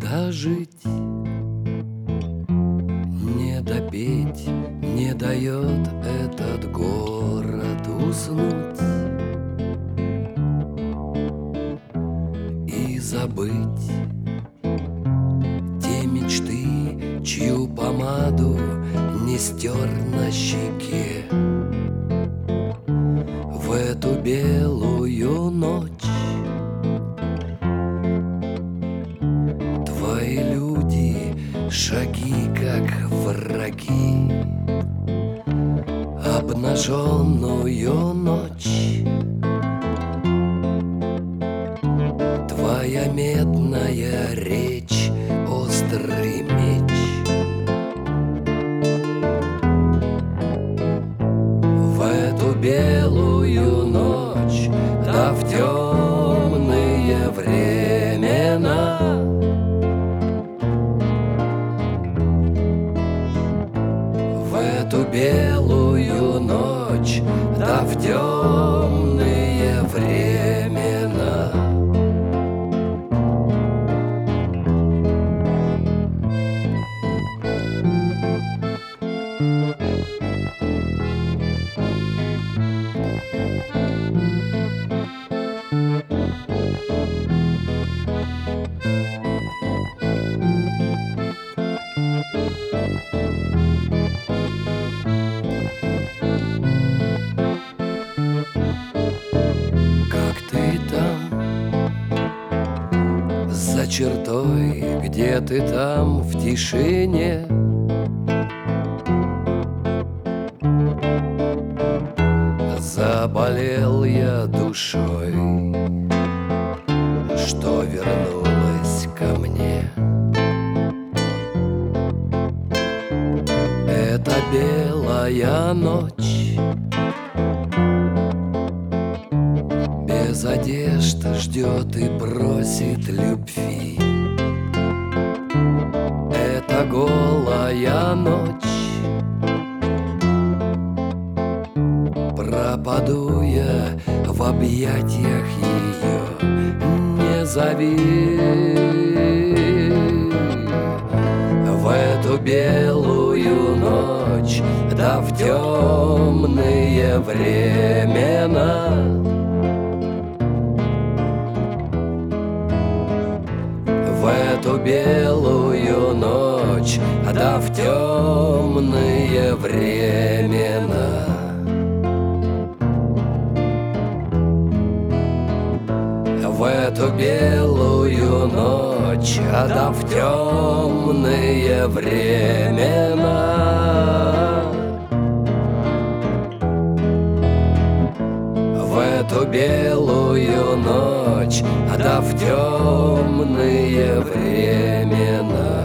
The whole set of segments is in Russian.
дожить, не допеть, не дает этот город уснуть и забыть те мечты, чью помаду не стер на щеке. В эту белую ночь твои люди, шаги как враги, обнаженную ночь. Твоя медная речь, острый меч. В эту белую ночь, да в темные времена, в эту белую ночь, да в темные времена. За чертой, где ты там в тишине, заболел я душой, что вернулась ко мне. Это белая ночь, без одежд ждет и просит любви. Это голая ночь, пропаду я в объятиях ее, не зови. В эту белую ночь, да в темные времена, в эту белую ночь, да в темные времена. В эту белую ночь, да в темные времена, в эту белую ночь, да в темные времена.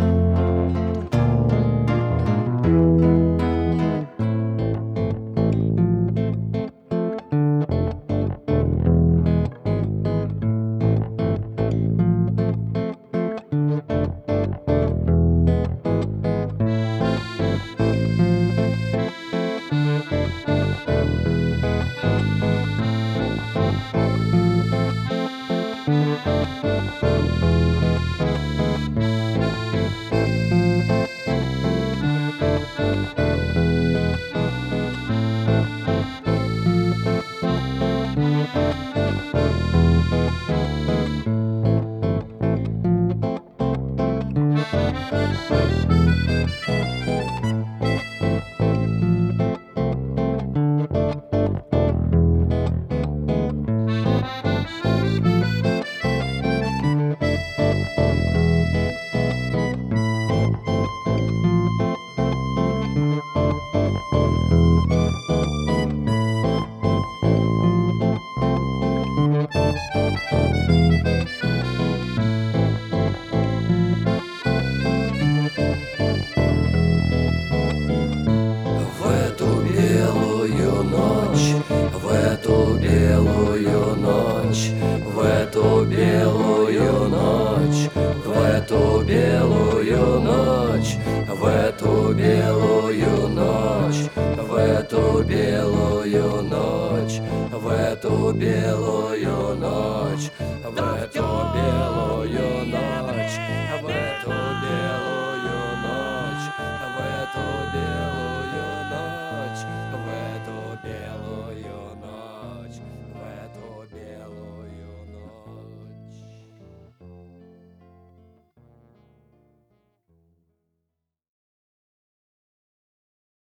эту белую ночь, в эту белую ночь, в эту белую ночь, в эту белую ночь, в эту белую ночь, в эту белую